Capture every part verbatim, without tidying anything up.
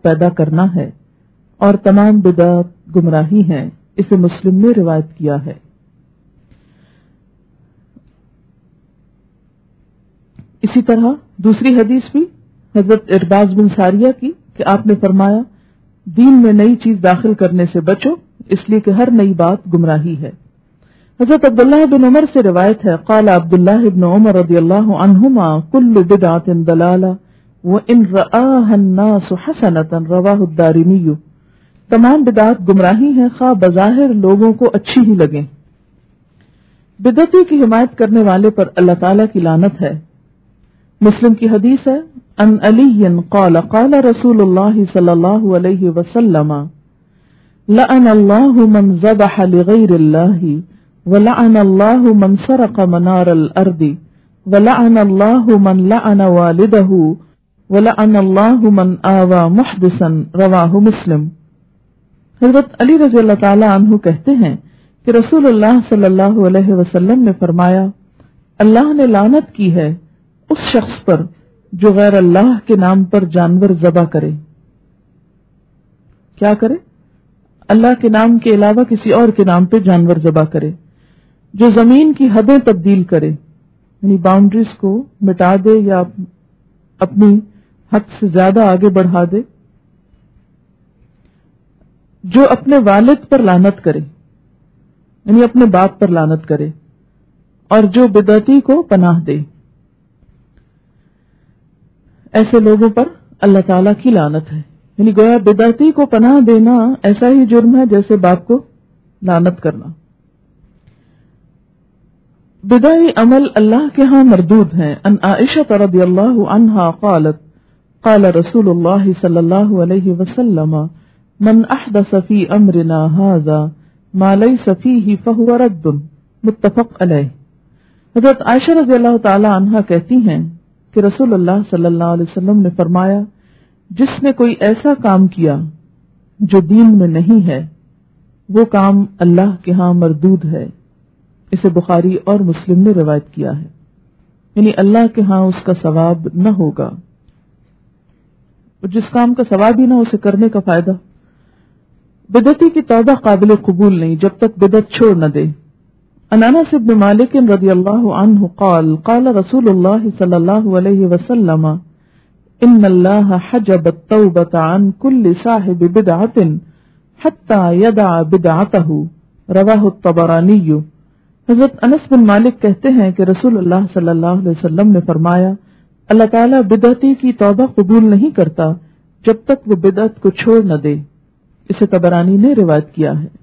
پیدا کرنا ہے اور تمام بدعات گمراہی ہیں. اسے مسلم نے روایت کیا ہے. اسی طرح دوسری حدیث بھی حضرت ارباز بن ساریہ کی کہ آپ نے فرمایا دین میں نئی چیز داخل کرنے سے بچو اس لیے کہ ہر نئی بات گمراہی ہے. حضرت عبداللہ بن عمر سے روایت ہے قال عبداللہ بن عمر رضی اللہ عنہما کل بدعۃ ضلالہ وان رآها الناس حسنۃ رواہ الدارمی. تمام بدعات گمراہی ہیں خواہ بظاہر لوگوں کو اچھی ہی لگیں. بدعتی کی حمایت کرنے والے پر اللہ تعالی کی لعنت ہے. مسلم کی حدیث ہے ان علی قال قال رسول اللہ صلی اللہ علیہ وسلم لعن اللہ من ذبح لغیر اللہ ولعن اللہ من سرق منار الارض ولعن اللہ من لعن والدہ ولعن اللہ من آوى محدثا رواہ مسلم. حضرت علی رضی اللہ تعالی عنہ کہتے ہیں کہ رسول اللہ صلی اللہ علیہ وسلم نے فرمایا اللہ نے لعنت کی ہے اس شخص پر جو غیر اللہ کے نام پر جانور ذبح کرے. کیا کرے؟ اللہ کے نام کے علاوہ کسی اور کے نام پہ جانور ذبح کرے. جو زمین کی حدیں تبدیل کرے یعنی باؤنڈریز کو مٹا دے یا اپنی حد سے زیادہ آگے بڑھا دے. جو اپنے والد پر لعنت کرے یعنی اپنے باپ پر لعنت کرے اور جو بدعتی کو پناہ دے. ایسے لوگوں پر اللہ تعالیٰ کی لعنت ہے. یعنی گویا بدعتی کو پناہ دینا ایسا ہی جرم ہے جیسے باپ کو لعنت کرنا. بدعی عمل اللہ کے ہاں مردود ہیں. ان عائشہ رضی اللہ عنہا قالت قال رسول اللہ صلی اللہ علیہ وسلم من احدث فی امرنا ھذا ما لیس فیہ فہو رد. متفق علیہ. حضرت عائشہ رضی اللہ تعالی عنہا کہتی ہیں کہ رسول اللہ صلی اللہ علیہ وسلم نے فرمایا جس نے کوئی ایسا کام کیا جو دین میں نہیں ہے وہ کام اللہ کے ہاں مردود ہے. اسے بخاری اور مسلم نے روایت کیا ہے. یعنی اللہ کے ہاں اس کا ثواب نہ ہوگا. جس کام کا ثواب ہی نہ اسے کرنے کا فائدہ. بدعتی کی توبہ قابل قبول نہیں جب تک بدعت چھوڑ نہ دے. عن انس بن مالک رضی اللہ عنہ قال قال رسول اللہ صلی اللہ علیہ وسلم ان اللہ حجب التوبة عن كل صاحب بدعة حتى يدع بدعته رواہ الطبرانی. حضرت انس بن مالک کہتے ہیں کہ رسول اللہ صلی اللہ علیہ وسلم نے فرمایا اللہ تعالیٰ بدعتی کی توبہ قبول نہیں کرتا جب تک وہ بدعت کو چھوڑ نہ دے. اسے طبرانی نے روایت کیا ہے.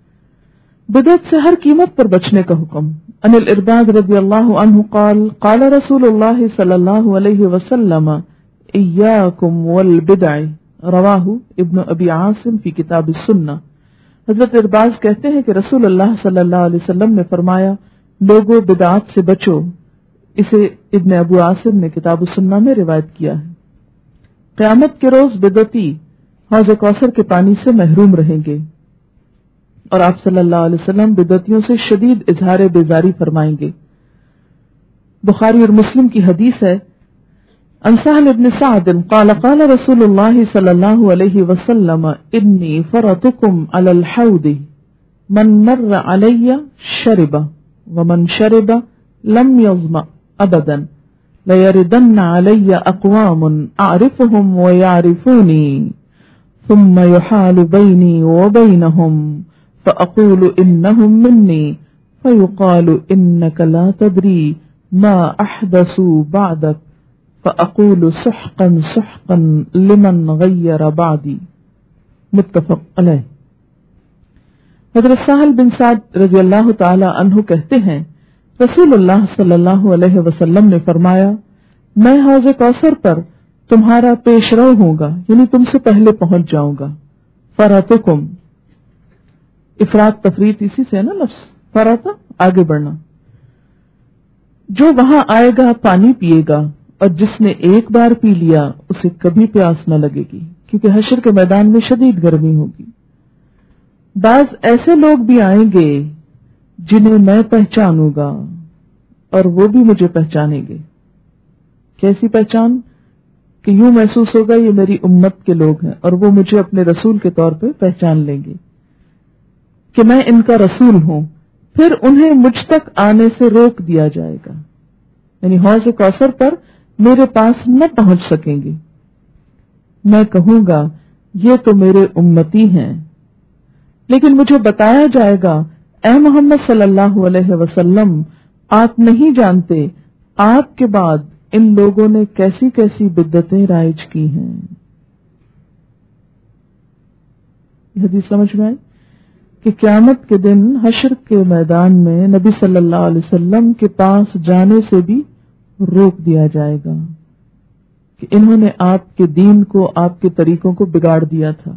بدعت سے ہر قیمت پر بچنے کا حکم. ان الارباز رضی اللہ عنہ قال قال رسول اللہ صلی اللہ علیہ وسلم ایاکم والبدع رواہ ابن ابی عاصم فی کتاب السنہ. حضرت ارباز کہتے ہیں کہ رسول اللہ صلی اللہ علیہ وسلم نے فرمایا لوگو بدعات سے بچو. اسے ابن ابو عاصم نے کتاب السنہ میں روایت کیا ہے. قیامت کے روز بدعتی حوض کوثر کے پانی سے محروم رہیں گے اور آپ صلی اللہ علیہ وسلم بدعتیوں سے شدید اظہار بیزاری فرمائیں گے. بخاری اور مسلم کی حدیث ہے عن سہل بن سعد قال قال رسول اللہ صلی اللہ علیہ وسلم انی فرطکم علی الحوض من مر علی شرب ومن شرب لم یظمأ ابدا لیردن علی اقوام اعرفهم ویعرفونی ثم يحال بینی وبینہم فأقول إنهم مني فيقال إنك لا تدري ما أحدثوا بعدك فأقول سحقا سحقا لمن غير بعدي. متفق علیہ. حضرت سہل بن سعد رضی اللہ تعالی عنہ کہتے ہیں رسول اللہ صلی اللہ علیہ وسلم نے فرمایا میں حوض کوثر پر تمہارا پیش رو ہوں گا یعنی تم سے پہلے پہنچ جاؤں گا. فراتکم افراد تفرید اسی سے نا لفظ فراتا آگے بڑھنا. جو وہاں آئے گا پانی پیے گا اور جس نے ایک بار پی لیا اسے کبھی پیاس نہ لگے گی کیونکہ حشر کے میدان میں شدید گرمی ہوگی. بعض ایسے لوگ بھی آئیں گے جنہیں میں پہچانوں گا اور وہ بھی مجھے پہچانیں گے. کیسی پہچان؟ کہ یوں محسوس ہوگا یہ میری امت کے لوگ ہیں اور وہ مجھے اپنے رسول کے طور پہ پہچان لیں گے کہ میں ان کا رسول ہوں، پھر انہیں مجھ تک آنے سے روک دیا جائے گا، یعنی حوض کوثر پر میرے پاس نہ پہنچ سکیں گے۔ میں کہوں گا یہ تو میرے امتی ہیں، لیکن مجھے بتایا جائے گا اے محمد صلی اللہ علیہ وسلم، آپ نہیں جانتے آپ کے بعد ان لوگوں نے کیسی کیسی بدعتیں رائج کی ہیں۔ یہ حدیث سمجھ میں آئی کہ قیامت کے دن حشر کے میدان میں نبی صلی اللہ علیہ وسلم کے پاس جانے سے بھی روک دیا جائے گا کہ انہوں نے آپ کے دین کو، آپ کے طریقوں کو بگاڑ دیا تھا۔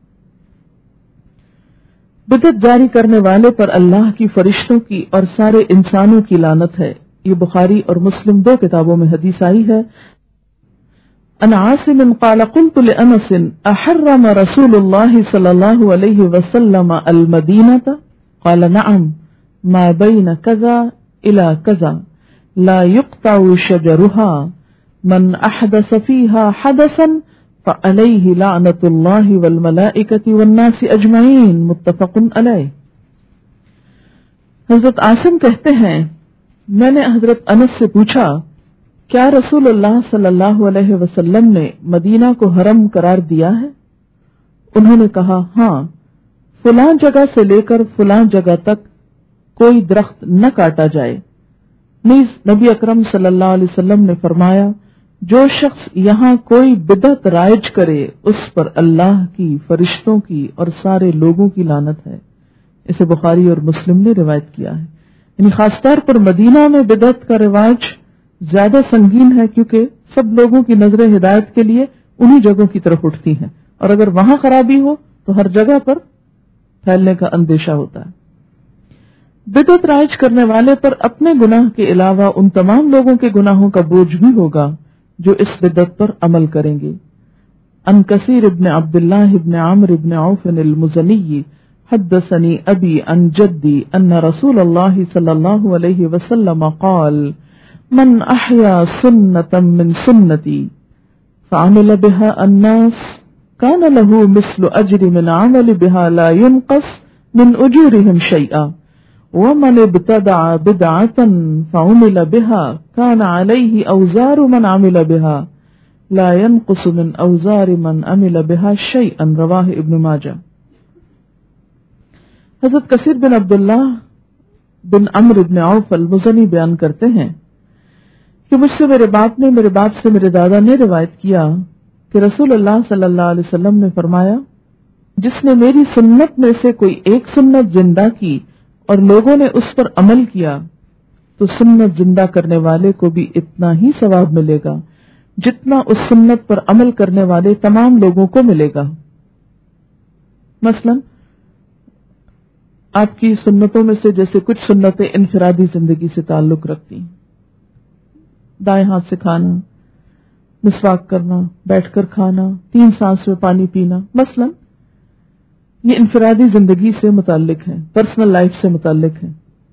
بدعت جاری کرنے والے پر اللہ کی، فرشتوں کی اور سارے انسانوں کی لعنت ہے۔ یہ بخاری اور مسلم دو کتابوں میں حدیث آئی ہے۔ عن عاصم قال قلت لأنس احرم رسول الله صلى الله عليه وسلم المدينة قال نعم ما بين كذا الى كذا لا يقطع شجرها من احدث فيها حدثا فعليه لعنة الله والملائكة والناس اجمعين متفق علیہ۔ حضرت عاصم کہتے ہیں میں نے حضرت انس سے پوچھا کیا رسول اللہ صلی اللہ علیہ وسلم نے مدینہ کو حرم قرار دیا ہے؟ انہوں نے کہا ہاں، فلاں جگہ سے لے کر فلاں جگہ تک کوئی درخت نہ کاٹا جائے۔ نیز نبی اکرم صلی اللہ علیہ وسلم نے فرمایا جو شخص یہاں کوئی بدعت رائج کرے اس پر اللہ کی، فرشتوں کی اور سارے لوگوں کی لعنت ہے۔ اسے بخاری اور مسلم نے روایت کیا ہے۔ یعنی خاص طور پر مدینہ میں بدعت کا رواج زیادہ سنگین ہے کیونکہ سب لوگوں کی نظریں ہدایت کے لیے انہی جگہوں کی طرف اٹھتی ہیں، اور اگر وہاں خرابی ہو تو ہر جگہ پر پھیلنے کا اندیشہ ہوتا ہے۔ بدعت رائج کرنے والے پر اپنے گناہ کے علاوہ ان تمام لوگوں کے گناہوں کا بوجھ بھی ہوگا جو اس بدعت پر عمل کریں گے۔ عن کثیر ابن عبداللہ ابن عمرو ابن عوف المزنی حدثني ابی عن جدی ان رسول اللہ صلی اللہ علیہ وسلم قال من احیا سنتا من سنتی فعمل بها الناس كان له مثل اجر من عمل بها لا ينقص من اجورهم شيئا ومن ابتدع بدعة فعمل بها كان عليه اوزار من عمل بها لا ينقص من اوزار من عمل بها شيئا رواه ابن ماجہ۔ حضرت کثیر بن عبداللہ بن عمرو بن عوف المزنی بیان کرتے ہیں کہ مجھ سے میرے باپ نے، میرے باپ سے میرے دادا نے روایت کیا کہ رسول اللہ صلی اللہ علیہ وسلم نے فرمایا جس نے میری سنت میں سے کوئی ایک سنت زندہ کی اور لوگوں نے اس پر عمل کیا تو سنت زندہ کرنے والے کو بھی اتنا ہی ثواب ملے گا جتنا اس سنت پر عمل کرنے والے تمام لوگوں کو ملے گا۔ مثلا آپ کی سنتوں میں سے جیسے کچھ سنتیں انفرادی زندگی سے تعلق رکھتی ہیں، دائیں ہاتھ سے کھانا، مسواک کرنا، بیٹھ کر کھانا، تین سانس میں پانی پینا، مثلا یہ انفرادی زندگی سے متعلق ہے، پرسنل لائف سے متعلق ہے۔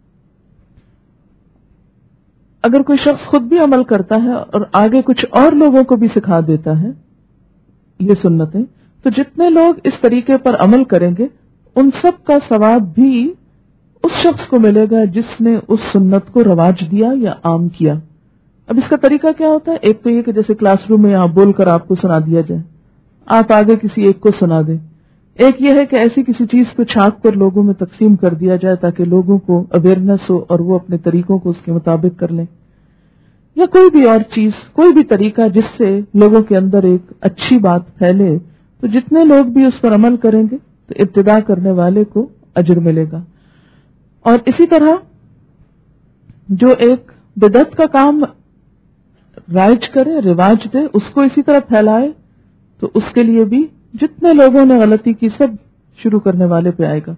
اگر کوئی شخص خود بھی عمل کرتا ہے اور آگے کچھ اور لوگوں کو بھی سکھا دیتا ہے یہ سنتیں، تو جتنے لوگ اس طریقے پر عمل کریں گے ان سب کا ثواب بھی اس شخص کو ملے گا جس نے اس سنت کو رواج دیا یا عام کیا۔ اب اس کا طریقہ کیا ہوتا ہے؟ ایک تو یہ کہ جیسے کلاس روم میں یہاں بول کر آپ کو سنا دیا جائے، آپ آگے کسی ایک کو سنا دیں۔ ایک یہ ہے کہ ایسی کسی چیز کو چھاپ کر لوگوں میں تقسیم کر دیا جائے تاکہ لوگوں کو اویئرنیس ہو اور وہ اپنے طریقوں کو اس کے مطابق کر لیں، یا کوئی بھی اور چیز، کوئی بھی طریقہ جس سے لوگوں کے اندر ایک اچھی بات پھیلے، تو جتنے لوگ بھی اس پر عمل کریں گے تو ابتدا کرنے والے کو اجر ملے گا۔ اور اسی طرح جو ایک بدعت کا کام رائج کرے، رواج دے، اس کو اسی طرح پھیلائے، تو اس کے لیے بھی جتنے لوگوں نے غلطی کی سب شروع کرنے والے پہ آئے گا۔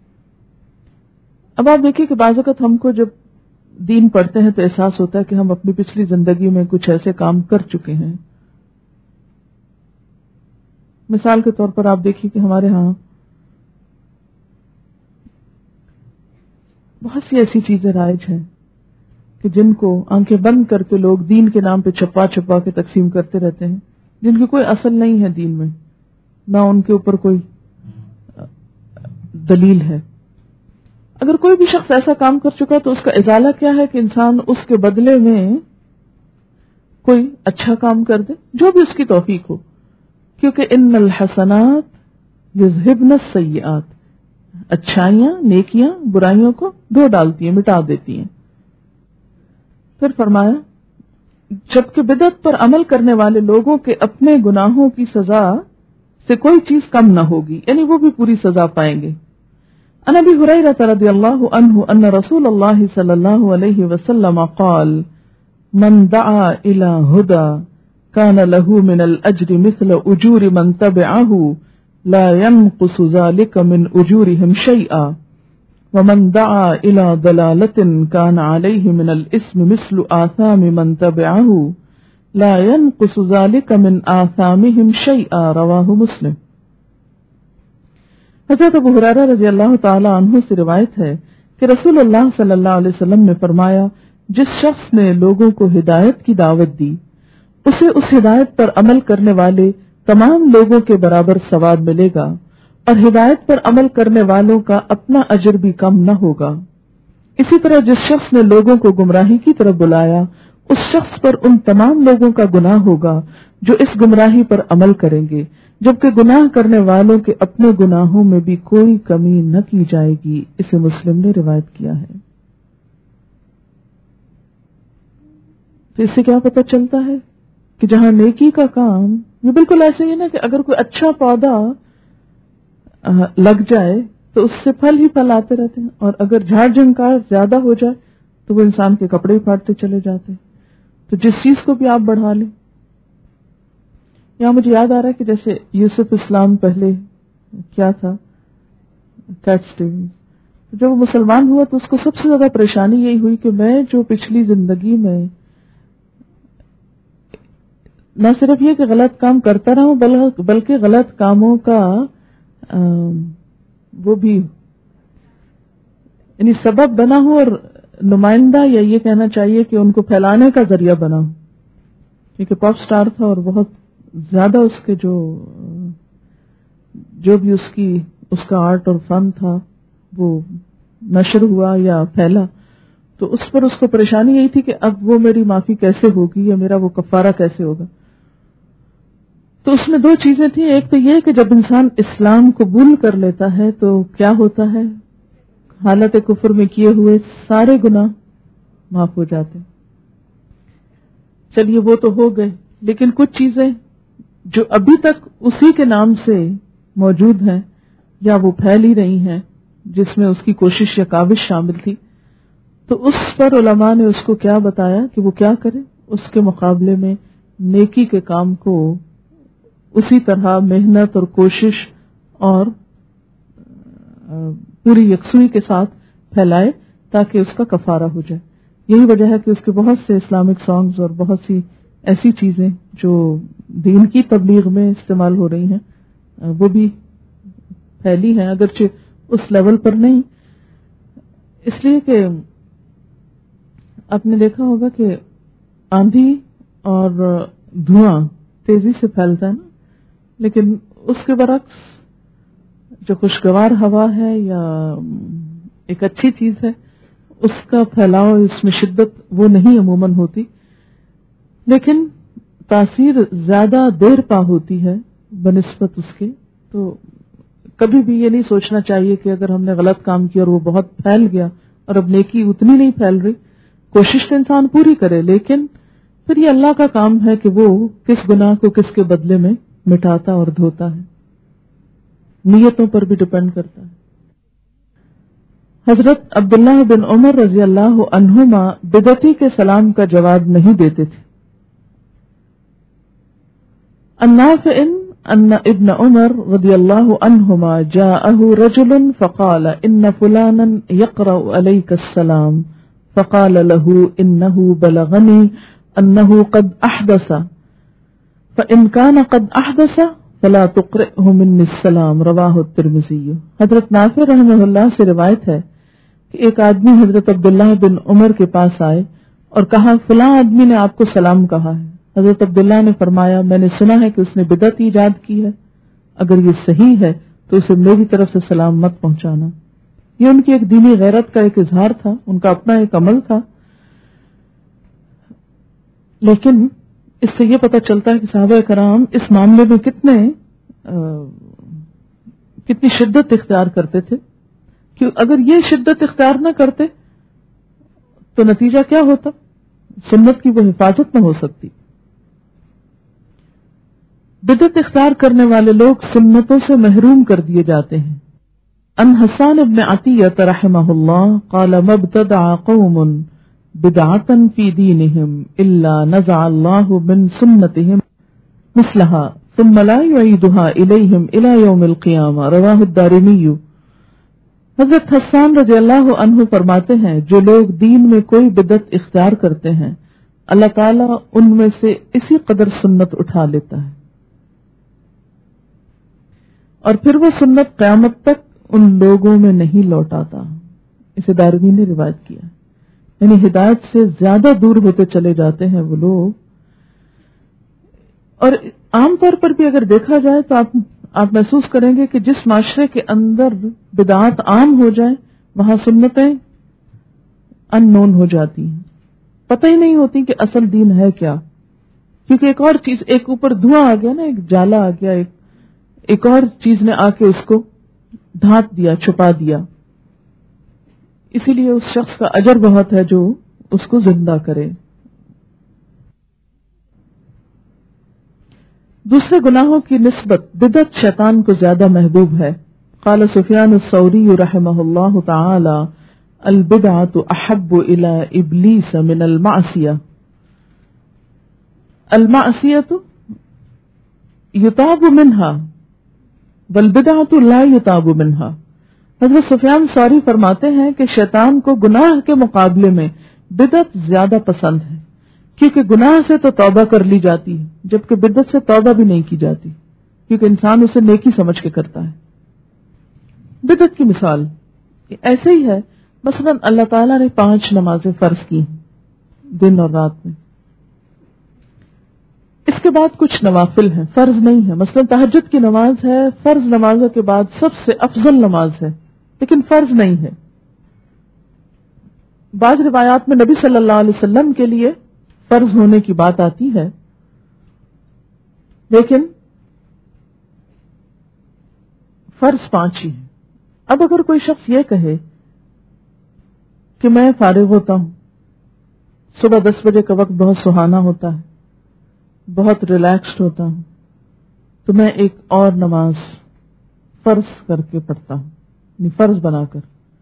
اب آپ دیکھیے کہ بعض اوقات ہم کو جب دین پڑھتے ہیں تو احساس ہوتا ہے کہ ہم اپنی پچھلی زندگی میں کچھ ایسے کام کر چکے ہیں۔ مثال کے طور پر آپ دیکھیے کہ ہمارے ہاں بہت سی ایسی چیزیں رائج ہیں کہ جن کو آنکھیں بند کر کے لوگ دین کے نام پہ چھپا چھپا کے تقسیم کرتے رہتے ہیں، جن کی کوئی اصل نہیں ہے دین میں، نہ ان کے اوپر کوئی دلیل ہے. اگر کوئی بھی شخص ایسا کام کر چکا تو اس کا ازالہ کیا ہے کہ انسان اس کے بدلے میں کوئی اچھا کام کر دے جو بھی اس کی توفیق ہو، کیونکہ ان الحسنات یذہبن السیئات، اچھائیاں نیکیاں برائیوں کو دھو ڈالتی ہیں، مٹا دیتی ہیں. پھر فرمایا جبکہ بدعت پر عمل کرنے والے لوگوں کے اپنے گناہوں کی سزا سے کوئی چیز کم نہ ہوگی، یعنی وہ بھی پوری سزا پائیں گے. عن ابی ہریرہ رضی اللہ عنہ ان رسول اللہ صلی اللہ علیہ وسلم قال من دعا الى هدى كان له من الاجر مثل اجور من تبعه لا ينقص ذلك من اجورهم شيئا ومن دعا الى ضلالة كان عليه من الاثم مثل آثام من تبعه لا ينقص ذلك من آثامهم شيئا رواه مسلم. حضرت ابو ہریرہ رضی اللہ تعالی عنہ سے روایت ہے کہ رسول اللہ صلی اللہ علیہ وسلم نے فرمایا جس شخص نے لوگوں کو ہدایت کی دعوت دی اسے اس ہدایت پر عمل کرنے والے تمام لوگوں کے برابر ثواب ملے گا اور ہدایت پر عمل کرنے والوں کا اپنا اجر بھی کم نہ ہوگا. اسی طرح جس شخص نے لوگوں کو گمراہی کی طرف بلایا اس شخص پر ان تمام لوگوں کا گناہ ہوگا جو اس گمراہی پر عمل کریں گے، جبکہ گناہ کرنے والوں کے اپنے گناہوں میں بھی کوئی کمی نہ کی جائے گی. اسے مسلم نے روایت کیا ہے. تو اس سے کیا پتہ چلتا ہے کہ جہاں نیکی کا کام، یہ بالکل ایسے ہی نا کہ اگر کوئی اچھا پودا لگ جائے تو اس سے پھل ہی پھل آتے رہتے ہیں، اور اگر جھاڑ جھنکار زیادہ ہو جائے تو وہ انسان کے کپڑے ہی پھاڑتے چلے جاتے ہیں. تو جس چیز کو بھی آپ بڑھا لیں، یہاں مجھے یاد آ رہا ہے کہ جیسے یوسف اسلام پہلے کیا تھا، کیٹ اسٹیونز، جب وہ مسلمان ہوا تو اس کو سب سے زیادہ پریشانی یہی ہوئی کہ میں جو پچھلی زندگی میں نہ صرف یہ کہ غلط کام کرتا رہا ہوں بلکہ غلط کاموں کا وہ بھی یعنی سبب بنا ہوں اور نمائندہ، یا یہ کہنا چاہیے کہ ان کو پھیلانے کا ذریعہ بنا ہوں، کیونکہ پاپ سٹار تھا اور بہت زیادہ اس کے جو جو بھی اس کی اس کا آرٹ اور فن تھا وہ نشر ہوا یا پھیلا، تو اس پر اس کو پریشانی یہی تھی کہ اب وہ میری معافی کیسے ہوگی یا میرا وہ کفارہ کیسے ہوگا. تو اس میں دو چیزیں تھیں، ایک تو یہ کہ جب انسان اسلام قبول کر لیتا ہے تو کیا ہوتا ہے، حالت کفر میں کیے ہوئے سارے گناہ معاف ہو جاتے. چلیے وہ تو ہو گئے، لیکن کچھ چیزیں جو ابھی تک اسی کے نام سے موجود ہیں یا وہ پھیل ہی رہی ہیں جس میں اس کی کوشش یا کاوش شامل تھی، تو اس پر علماء نے اس کو کیا بتایا کہ وہ کیا کرے، اس کے مقابلے میں نیکی کے کام کو اسی طرح محنت اور کوشش اور پوری یکسوئی کے ساتھ پھیلائے تاکہ اس کا کفارہ ہو جائے. یہی وجہ ہے کہ اس کے بہت سے اسلامک سانگز اور بہت سی ایسی چیزیں جو دین کی تبلیغ میں استعمال ہو رہی ہیں وہ بھی پھیلی ہیں، اگرچہ اس لیول پر نہیں، اس لیے کہ آپ نے دیکھا ہوگا کہ آندھی اور دھواں تیزی سے پھیلتا ہے نا، لیکن اس کے برعکس جو خوشگوار ہوا ہے یا ایک اچھی چیز ہے اس کا پھیلاؤ، اس میں شدت وہ نہیں عموماً ہوتی، لیکن تاثیر زیادہ دیر پا ہوتی ہے بنسبت اس کے. تو کبھی بھی یہ نہیں سوچنا چاہیے کہ اگر ہم نے غلط کام کیا اور وہ بہت پھیل گیا اور اب نیکی اتنی نہیں پھیل رہی، کوشش تو انسان پوری کرے، لیکن پھر یہ اللہ کا کام ہے کہ وہ کس گناہ کو کس کے بدلے میں مٹاتا اور دھوتا ہے. نیتوں پر بھی ڈپینڈ کرتا ہے. حضرت عبداللہ بن عمر رضی اللہ عنہما بدعتی کے سلام کا جواب نہیں دیتے تھے. النافع ان ابن عمر رضی اللہ عنہما جاءه رجل فقال ان فلانا يقرأ عليك السلام فقال له انه بلغني انه قد احدث فان كان قد احدث فلا تقرئه مني السلام رواہ الترمذی. حضرت نافع رحمہ اللہ سے روایت ہے کہ ایک آدمی حضرت عبداللہ بن عمر کے پاس آئے اور کہا فلاں آدمی نے آپ کو سلام کہا ہے. حضرت عبداللہ نے فرمایا میں نے سنا ہے کہ اس نے بدعت ایجاد کی ہے، اگر یہ صحیح ہے تو اسے میری طرف سے سلام مت پہنچانا۔ یہ ان کی ایک دینی غیرت کا ایک اظہار تھا، ان کا اپنا ایک عمل تھا، لیکن اس سے یہ پتہ چلتا ہے کہ صحابہ کرام اس معاملے میں کتنے کتنی شدت اختیار کرتے تھے، کہ اگر یہ شدت اختیار نہ کرتے تو نتیجہ کیا ہوتا؟ سنت کی وہ حفاظت نہ ہو سکتی۔ بدعت اختیار کرنے والے لوگ سنتوں سے محروم کر دیے جاتے ہیں۔ ان حسان ابن عطیہ رحمہ اللہ قال مبتدع قوم بدعۃ فی دینہم الا نزع اللہ من سنتہم مثلها ثم لا يعيدها الیہم الى یوم القیامہ، رواہ الدارمی۔ حضرت حسان رضی اللہ عنہ فرماتے ہیں جو لوگ دین میں کوئی بدعت اختیار کرتے ہیں اللہ تعالیٰ ان میں سے اسی قدر سنت اٹھا لیتا ہے اور پھر وہ سنت قیامت تک ان لوگوں میں نہیں لوٹاتا۔ اسے دارمی نے روایت کیا، یعنی ہدایت سے زیادہ دور ہوتے چلے جاتے ہیں وہ لوگ۔ اور عام طور پر بھی اگر دیکھا جائے تو آپ آپ محسوس کریں گے کہ جس معاشرے کے اندر بدعات عام ہو جائیں وہاں سنتیں ان نون ہو جاتی ہیں، پتہ ہی نہیں ہوتی کہ اصل دین ہے کیا، کیونکہ ایک اور چیز، ایک اوپر دھواں آ گیا نا، ایک جالا آ گیا، ایک ایک اور چیز نے آ کے اس کو ڈھانپ دیا، چھپا دیا۔ اسی لیے اس شخص کا اجر بہت ہے جو اس کو زندہ کرے۔ دوسرے گناہوں کی نسبت بدعت شیطان کو زیادہ محبوب ہے۔ قال سفیان الثوری رحمہ اللہ تعالی البدعۃ احب الی ابلیس من المعصیہ، المعصیۃ یتاب منها والبدعۃ لا یتاب منها۔ حضرت سفیان ثوری فرماتے ہیں کہ شیطان کو گناہ کے مقابلے میں بدعت زیادہ پسند ہے، کیونکہ گناہ سے تو توبہ کر لی جاتی ہے جبکہ بدعت سے توبہ بھی نہیں کی جاتی، کیونکہ انسان اسے نیکی سمجھ کے کرتا ہے۔ بدعت کی مثال ایسے ہی ہے، مثلا اللہ تعالیٰ نے پانچ نمازیں فرض کی دن اور رات میں، اس کے بعد کچھ نوافل ہیں، فرض نہیں ہے، مثلا تہجد کی نماز ہے، فرض نمازوں کے بعد سب سے افضل نماز ہے لیکن فرض نہیں ہے۔ بعض روایات میں نبی صلی اللہ علیہ وسلم کے لیے فرض ہونے کی بات آتی ہے، لیکن فرض پانچ ہی ہے۔ اب اگر کوئی شخص یہ کہے کہ میں فارغ ہوتا ہوں، صبح دس بجے کا وقت بہت سہانا ہوتا ہے، بہت ریلیکسڈ ہوتا ہوں، تو میں ایک اور نماز فرض کر کے پڑھتا ہوں، یعنی فرض بنا کر،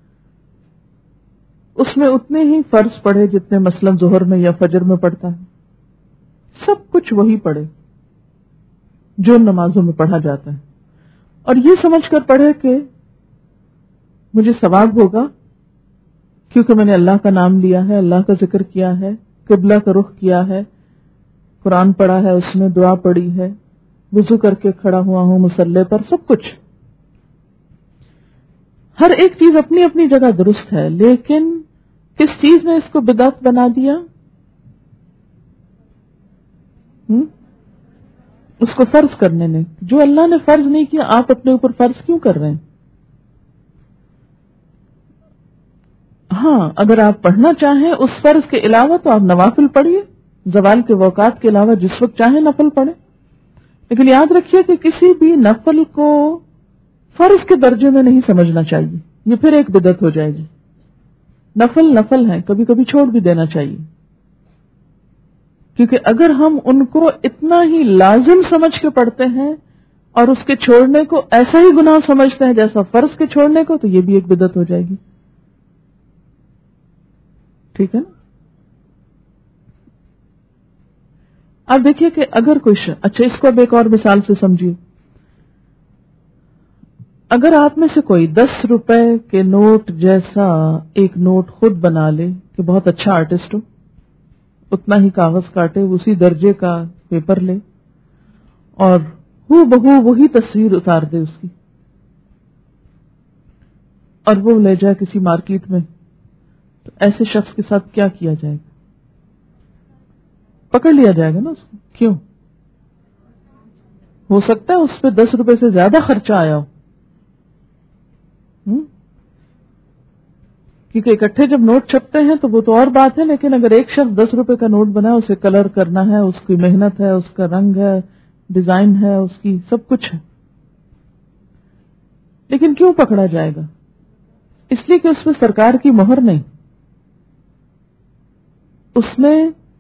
اس میں اتنے ہی فرض پڑھے جتنے مثلا ظہر میں یا فجر میں پڑھتا ہے، سب کچھ وہی پڑھے جو نمازوں میں پڑھا جاتا ہے، اور یہ سمجھ کر پڑھے کہ مجھے ثواب ہوگا کیونکہ میں نے اللہ کا نام لیا ہے، اللہ کا ذکر کیا ہے، قبلہ کا رخ کیا ہے، قرآن پڑھا ہے، اس میں دعا پڑھی ہے، وضو کر کے کھڑا ہوا ہوں مصلی پر، سب کچھ، ہر ایک چیز اپنی اپنی جگہ درست ہے، لیکن کس چیز نے اس کو بدعت بنا دیا؟ ہم؟ اس کو فرض کرنے نے۔ جو اللہ نے فرض نہیں کیا آپ اپنے اوپر فرض کیوں کر رہے ہیں؟ ہاں اگر آپ پڑھنا چاہیں اس فرض کے علاوہ تو آپ نوافل پڑھیے، زوال کے اوقات کے علاوہ جس وقت چاہیں نفل پڑھیں، لیکن یاد رکھیے کہ کسی بھی نفل کو فرض کے درجے میں نہیں سمجھنا چاہیے، یہ پھر ایک بدعت ہو جائے گی۔ نفل نفل ہیں، کبھی کبھی چھوڑ بھی دینا چاہیے، کیونکہ اگر ہم ان کو اتنا ہی لازم سمجھ کے پڑھتے ہیں اور اس کے چھوڑنے کو ایسا ہی گناہ سمجھتے ہیں جیسا فرض کے چھوڑنے کو، تو یہ بھی ایک بدعت ہو جائے گی۔ ٹھیک ہے نا؟ اب دیکھیے کہ اگر کوئی ش... اچھا اس کو اب ایک اور مثال سے سمجھیے، اگر آپ میں سے کوئی دس روپے کے نوٹ جیسا ایک نوٹ خود بنا لے کہ بہت اچھا آرٹسٹ ہو، اتنا ہی کاغذ کاٹے، اسی درجے کا پیپر لے اور ہو بہو وہی تصویر اتار دے اس کی، اور وہ لے جائے کسی مارکیٹ میں، تو ایسے شخص کے ساتھ کیا کیا جائے گا؟ پکڑ لیا جائے گا نا اس کو، کیوں؟ ہو سکتا ہے اس پہ دس روپے سے زیادہ خرچہ آیا ہو، کیونکہ اکٹھے جب نوٹ چھپتے ہیں تو وہ تو اور بات ہے، لیکن اگر ایک شخص دس روپے کا نوٹ بنا، اسے کلر کرنا ہے، اس کی محنت ہے، اس کا رنگ ہے، ڈیزائن ہے، اس کی سب کچھ ہے، لیکن کیوں پکڑا جائے گا؟ اس لیے کہ اس میں سرکار کی مہر نہیں، اس نے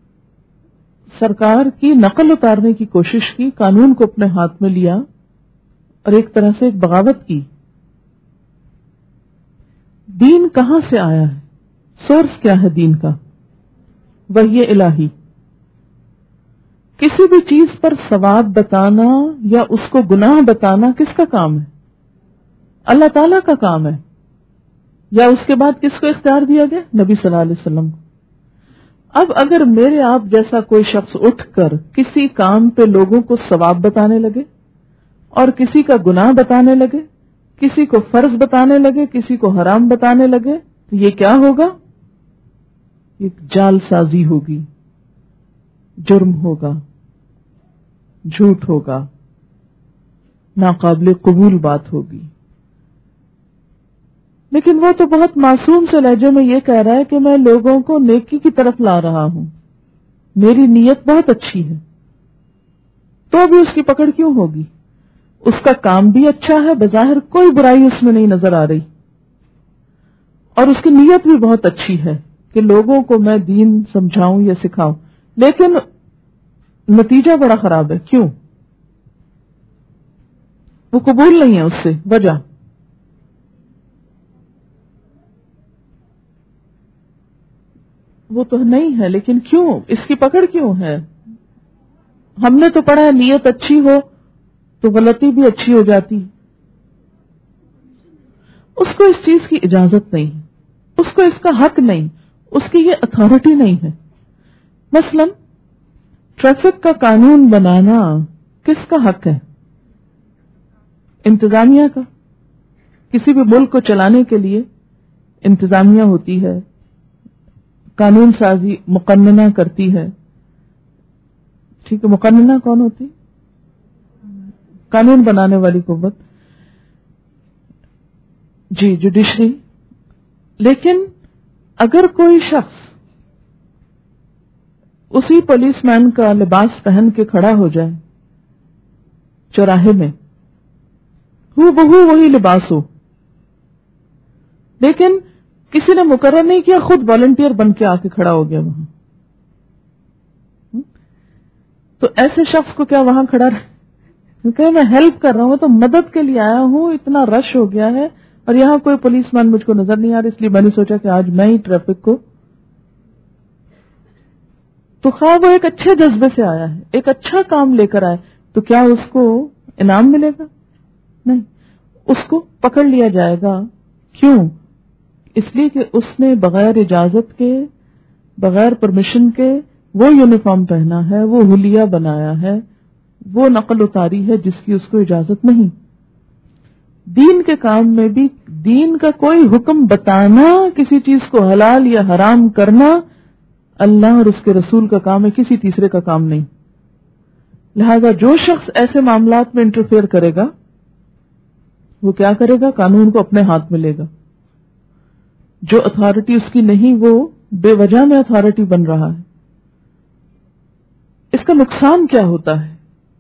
سرکار کی نقل اتارنے کی کوشش کی، قانون کو اپنے ہاتھ میں لیا اور ایک طرح سے ایک بغاوت کی۔ دین کہاں سے آیا ہے؟ سورس کیا ہے دین کا؟ وحی الہی۔ کسی بھی چیز پر ثواب بتانا یا اس کو گناہ بتانا کس کا کام ہے؟ اللہ تعالی کا کام ہے، یا اس کے بعد کس کو اختیار دیا گیا؟ نبی صلی اللہ علیہ وسلم کو۔ اب اگر میرے آپ جیسا کوئی شخص اٹھ کر کسی کام پہ لوگوں کو ثواب بتانے لگے اور کسی کا گناہ بتانے لگے، کسی کو فرض بتانے لگے، کسی کو حرام بتانے لگے، تو یہ کیا ہوگا؟ ایک جال سازی ہوگی، جرم ہوگا، جھوٹ ہوگا، ناقابل قبول بات ہوگی۔ لیکن وہ تو بہت معصوم سے لہجے میں یہ کہہ رہا ہے کہ میں لوگوں کو نیکی کی طرف لا رہا ہوں، میری نیت بہت اچھی ہے، تو ابھی اس کی پکڑ کیوں ہوگی؟ اس کا کام بھی اچھا ہے، بظاہر کوئی برائی اس میں نہیں نظر آ رہی، اور اس کی نیت بھی بہت اچھی ہے کہ لوگوں کو میں دین سمجھاؤں یا سکھاؤں، لیکن نتیجہ بڑا خراب ہے۔ کیوں؟ وہ قبول نہیں ہے، اس سے وجہ وہ تو نہیں ہے، لیکن کیوں؟ اس کی پکڑ کیوں ہے؟ ہم نے تو پڑھا ہے نیت اچھی ہو تو غلطی بھی اچھی ہو جاتی۔ اس کو اس چیز کی اجازت نہیں، اس کو اس کا حق نہیں، اس کی یہ اتھارٹی نہیں ہے۔ مثلا ٹریفک کا قانون بنانا کس کا حق ہے؟ انتظامیہ کا۔ کسی بھی ملک کو چلانے کے لیے انتظامیہ ہوتی ہے، قانون سازی مقننہ کرتی ہے، ٹھیک ہے؟ مقننہ کون ہوتی؟ قانون بنانے والی قوت، جی جوڈیشری۔ لیکن اگر کوئی شخص اسی پولیس مین کا لباس پہن کے کھڑا ہو جائے چوراہے میں، ہو بہو وہی لباس ہو، لیکن کسی نے مقرر نہیں کیا، خود والنٹیئر بن کے آ کے کھڑا ہو گیا وہاں، تو ایسے شخص کو کیا وہاں کھڑا رہے کہ میں ہیلپ کر رہا ہوں، تو مدد کے لیے آیا ہوں، اتنا رش ہو گیا ہے اور یہاں کوئی پولیس مین مجھ کو نظر نہیں آ رہا، اس لیے میں نے سوچا کہ آج میں ہی ٹریفک کو، تو خواہ وہ ایک اچھے جذبے سے آیا ہے، ایک اچھا کام لے کر آئے، تو کیا اس کو انعام ملے گا؟ نہیں، اس کو پکڑ لیا جائے گا۔ کیوں؟ اس لیے کہ اس نے بغیر اجازت کے، بغیر پرمیشن کے وہ یونیفارم پہنا ہے، وہ حلیہ بنایا ہے، وہ نقل اتاری ہے جس کی اس کو اجازت نہیں۔ دین کے کام میں بھی دین کا کوئی حکم بتانا، کسی چیز کو حلال یا حرام کرنا اللہ اور اس کے رسول کا کام ہے، کسی تیسرے کا کام نہیں۔ لہذا جو شخص ایسے معاملات میں انٹرفیئر کرے گا وہ کیا کرے گا؟ قانون کو اپنے ہاتھ میں لے گا۔ جو اتھارٹی اس کی نہیں وہ بے وجہ میں اتھارٹی بن رہا ہے۔ اس کا نقصان کیا ہوتا ہے؟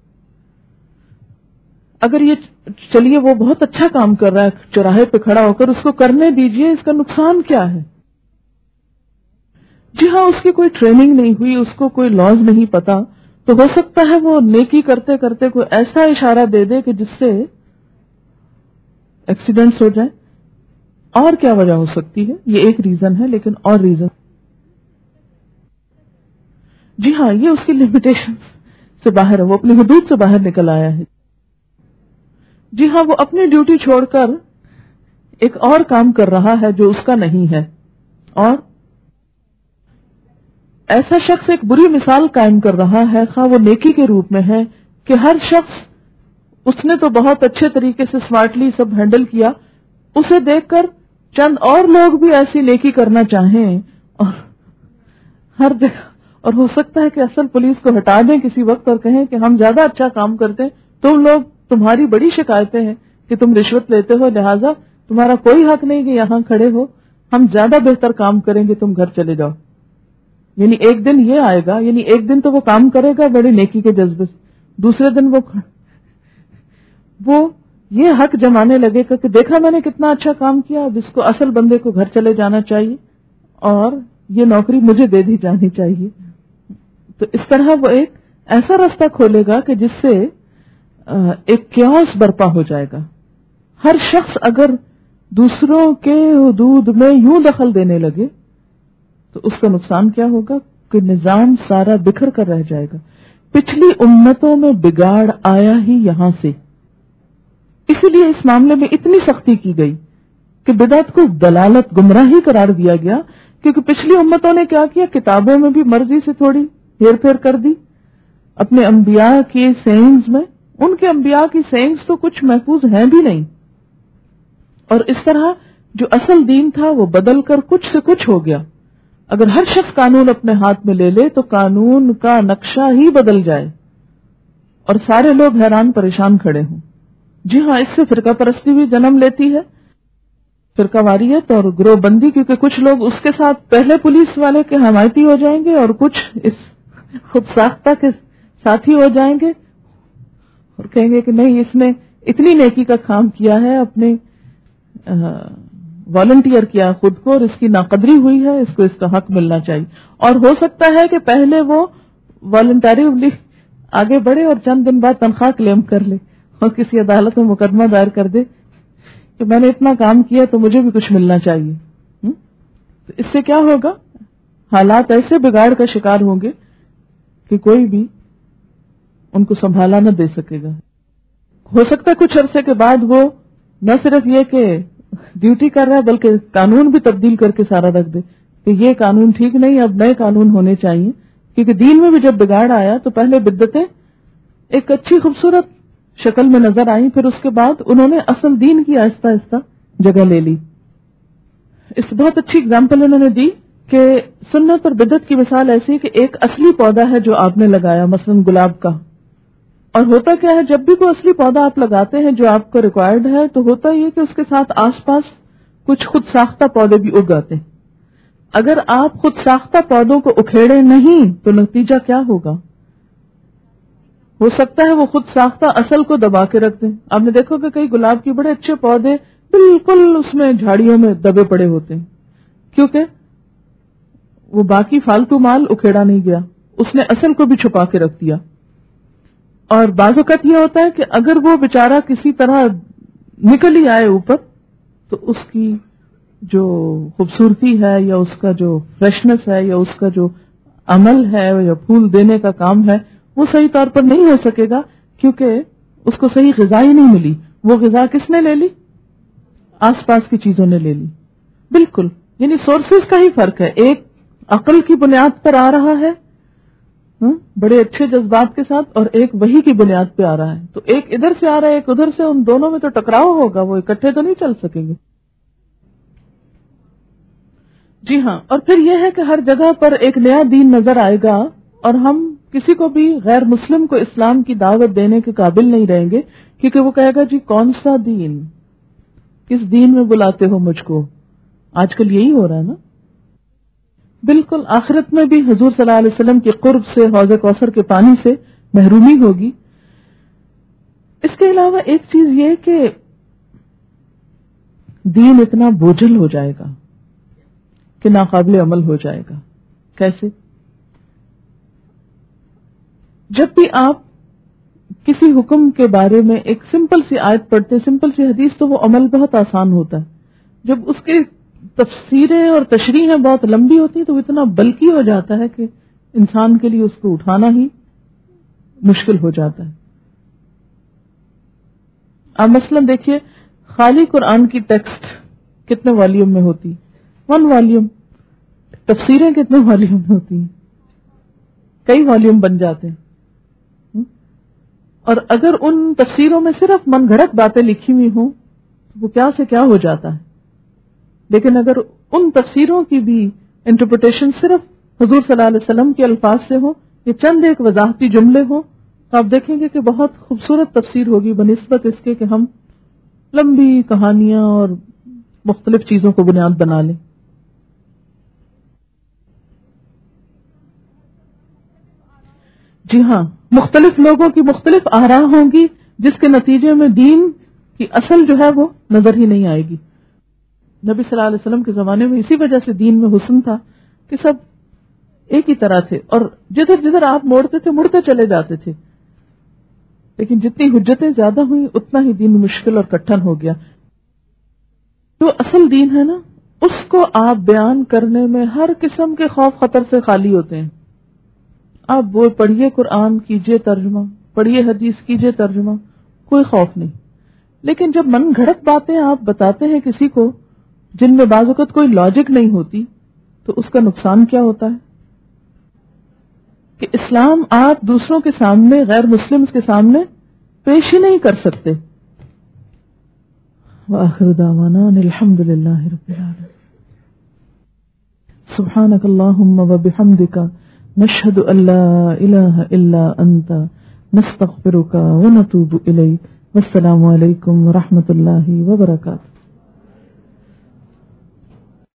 اگر یہ چلیے وہ بہت اچھا کام کر رہا ہے چوراہے پہ کھڑا ہو کر، اس کو کرنے دیجئے، اس کا نقصان کیا ہے؟ جی ہاں، اس کی کوئی ٹریننگ نہیں ہوئی، اس کو کوئی لاز نہیں پتا، تو ہو سکتا ہے وہ نیکی کرتے کرتے کوئی ایسا اشارہ دے دے کہ جس سے ایکسیڈنٹس ہو جائیں۔ اور کیا وجہ ہو سکتی ہے؟ یہ ایک ریزن ہے، لیکن اور ریزن، جی ہاں، یہ اس کی لمیٹیشن سے باہر ہے، وہ اپنی حدود سے باہر نکل آیا ہے۔ جی ہاں، وہ اپنی ڈیوٹی چھوڑ کر ایک اور کام کر رہا ہے جو اس کا نہیں ہے، اور ایسا شخص ایک بری مثال قائم کر رہا ہے، خواہ وہ نیکی کے روپ میں ہے کہ ہر شخص، اس نے تو بہت اچھے طریقے سے سمارٹلی سب ہینڈل کیا، اسے دیکھ کر چند اور لوگ بھی ایسی نیکی کرنا چاہیں، اور ہر جگہ اور ہو سکتا ہے کہ اصل پولیس کو ہٹا دیں کسی وقت اور کہیں کہ ہم زیادہ اچھا کام کرتے ہیں، تم لوگ تمہاری بڑی شکایتیں ہیں کہ تم رشوت لیتے ہو، لہٰذا تمہارا کوئی حق نہیں کہ یہاں کھڑے ہو، ہم زیادہ بہتر کام کریں گے، تم گھر چلے جاؤ. یعنی ایک دن یہ آئے گا، یعنی ایک دن تو وہ کام کرے گا بڑے نیکی کے جذبے سے، دوسرے دن وہ وہ یہ حق جمانے لگے گا کہ دیکھا میں نے کتنا اچھا کام کیا، اب اس کو اصل بندے کو گھر چلے جانا چاہیے اور یہ نوکری مجھے دے دی جانی چاہیے. تو اس طرح وہ ایک ایسا راستہ کھولے گا کہ جس سے ایک کیوس برپا ہو جائے گا. ہر شخص اگر دوسروں کے حدود میں یوں دخل دینے لگے تو اس کا نقصان کیا ہوگا کہ نظام سارا بکھر کر رہ جائے گا. پچھلی امتوں میں بگاڑ آیا ہی یہاں سے، اسی لیے اس معاملے میں اتنی سختی کی گئی کہ بدعت کو دلالت گمراہی قرار دیا گیا، کیونکہ پچھلی امتوں نے کیا کیا، کتابوں میں بھی مرضی سے تھوڑی ہیر پھیر کر دی، اپنے انبیاء کی سینگز میں، ان کے انبیاء کی سینگز تو کچھ محفوظ ہیں بھی نہیں، اور اس طرح جو اصل دین تھا وہ بدل کر کچھ سے کچھ ہو گیا. اگر ہر شخص قانون اپنے ہاتھ میں لے لے تو قانون کا نقشہ ہی بدل جائے اور سارے لوگ حیران پریشان کھڑے ہوں. جی ہاں، اس سے فرقہ پرستی بھی جنم لیتی ہے، فرقہ واریت اور گروہ بندی، کیونکہ کچھ لوگ اس کے ساتھ پہلے پولیس والے کے حمایتی ہو جائیں گے اور کچھ اس خود ساختہ کے ساتھی ہو جائیں گے اور کہیں گے کہ نہیں، اس نے اتنی نیکی کا کام کیا ہے، اپنے والنٹیئر کیا خود کو اور اس کی ناقدری ہوئی ہے، اس کو اس کا حق ملنا چاہیے. اور ہو سکتا ہے کہ پہلے وہ والنٹریلی آگے بڑھے اور چند دن بعد تنخواہ کلیم کر لے اور کسی عدالت میں مقدمہ دائر کر دے کہ میں نے اتنا کام کیا تو مجھے بھی کچھ ملنا چاہیے. تو اس سے کیا ہوگا، حالات ایسے بگاڑ کا شکار ہوں گے کہ کوئی بھی ان کو سنبھالا نہ دے سکے گا. ہو سکتا ہے کچھ عرصے کے بعد وہ نہ صرف یہ کہ ڈیوٹی کر رہا ہے بلکہ قانون بھی تبدیل کر کے سارا رکھ دے کہ یہ قانون ٹھیک نہیں، اب نئے قانون ہونے چاہیے. کیونکہ دین میں بھی جب بگاڑ آیا تو پہلے بدعتیں ایک اچھی خوبصورت شکل میں نظر آئیں، پھر اس کے بعد انہوں نے اصل دین کی آہستہ آہستہ جگہ لے لی. اس بہت اچھی اگزامپل انہوں نے دی کہ سنت اور بدعت کی مثال ایسی کہ ایک اصلی پودا ہے جو آپ نے لگایا، مثلا گلاب کا، اور ہوتا کیا ہے جب بھی کوئی اصلی پودا آپ لگاتے ہیں جو آپ کو ریکوائرڈ ہے تو ہوتا یہ کہ اس کے ساتھ آس پاس کچھ خود ساختہ پودے بھی اگ آتے ہیں. اگر آپ خود ساختہ پودوں کو اکھیڑے نہیں تو نتیجہ کیا ہوگا، ہو سکتا ہے وہ خود ساختہ اصل کو دبا کے رکھ دیں. آپ نے دیکھو کہ کئی گلاب کے بڑے اچھے پودے بالکل اس میں جھاڑیوں میں دبے پڑے ہوتے ہیں، کیونکہ وہ باقی فالتو مال اکھیڑا نہیں گیا، اس نے اصل کو بھی چھپا کے رکھ دیا. اور بعض اوقات یہ ہوتا ہے کہ اگر وہ بیچارہ کسی طرح نکل ہی آئے اوپر تو اس کی جو خوبصورتی ہے یا اس کا جو فریشنس ہے یا اس کا جو عمل ہے یا پھول دینے کا کام ہے وہ صحیح طور پر نہیں ہو سکے گا، کیونکہ اس کو صحیح غذا ہی نہیں ملی. وہ غذا کس نے لے لی؟ آس پاس کی چیزوں نے لے لی. بالکل، یعنی سورسز کا ہی فرق ہے. ایک عقل کی بنیاد پر آ رہا ہے بڑے اچھے جذبات کے ساتھ، اور ایک وحی کی بنیاد پہ آ رہا ہے. تو ایک ادھر سے آ رہا ہے ایک ادھر سے، ان دونوں میں تو ٹکراؤ ہوگا، وہ اکٹھے تو نہیں چل سکیں گے. جی ہاں، اور پھر یہ ہے کہ ہر جگہ پر ایک نیا دین نظر آئے گا اور ہم کسی کو بھی غیر مسلم کو اسلام کی دعوت دینے کے قابل نہیں رہیں گے، کیونکہ وہ کہے گا جی کون سا دین، کس دین میں بلاتے ہو مجھ کو. آج کل یہی ہو رہا ہے نا. بالکل، آخرت میں بھی حضور صلی اللہ علیہ وسلم کے قرب سے، حوض کوثر کے پانی سے محرومی ہوگی. اس کے علاوہ ایک چیز یہ کہ دین اتنا بوجھل ہو جائے گا کہ ناقابل عمل ہو جائے گا. کیسے؟ جب بھی آپ کسی حکم کے بارے میں ایک سمپل سی آیت پڑھتے، سمپل سی حدیث، تو وہ عمل بہت آسان ہوتا ہے. جب اس کے تفسیریں اور تشریحیں بہت لمبی ہوتی تو اتنا بلکی ہو جاتا ہے کہ انسان کے لیے اس کو اٹھانا ہی مشکل ہو جاتا ہے. آپ مثلا دیکھیے خالی قرآن کی ٹیکسٹ کتنے والیوم میں ہوتی؟ One volume. تفسیریں کتنے والیوم میں ہوتی ہیں؟ کئی والیوم بن جاتے ہیں. اور اگر ان تفسیروں میں صرف من گھڑت باتیں لکھی ہوئی ہوں تو وہ کیا سے کیا ہو جاتا ہے. لیکن اگر ان تفسیروں کی بھی انٹرپریٹیشن صرف حضور صلی اللہ علیہ وسلم کے الفاظ سے ہوں، یہ چند ایک وضاحتی جملے ہوں، تو آپ دیکھیں گے کہ بہت خوبصورت تفسیر ہوگی بنسبت اس کے کہ ہم لمبی کہانیاں اور مختلف چیزوں کو بنیاد بنا لیں۔ جی ہاں، مختلف لوگوں کی مختلف آراء ہوں گی، جس کے نتیجے میں دین کی اصل جو ہے وہ نظر ہی نہیں آئے گی۔ نبی صلی اللہ علیہ وسلم کے زمانے میں اسی وجہ سے دین میں حسن تھا کہ سب ایک ہی طرح تھے، اور جدھر جدھر آپ موڑتے تھے مڑتے چلے جاتے تھے۔ لیکن جتنی حجتیں زیادہ ہوئیں اتنا ہی دین مشکل اور کٹھن ہو گیا۔ جو اصل دین ہے نا، اس کو آپ بیان کرنے میں ہر قسم کے خوف خطر سے خالی ہوتے ہیں۔ آپ وہ پڑھیے قرآن کیجئے ترجمہ، پڑھیے حدیث کیجئے ترجمہ، کوئی خوف نہیں۔ لیکن جب من گھڑت باتیں آپ بتاتے ہیں کسی کو جن میں بعض اوقات کوئی لاجک نہیں ہوتی، تو اس کا نقصان کیا ہوتا ہے کہ اسلام آپ دوسروں کے سامنے، غیر مسلمز کے سامنے پیش ہی نہیں کر سکتے۔ وآخر دعوانا الحمد للہ رب العالمین۔ سبحانک اللہم وبحمدک، نشہد ان لا الہ الا انت، نستغفرک ونتوب الیک۔ والسلام علیکم ورحمۃ اللہ وبرکاتہ۔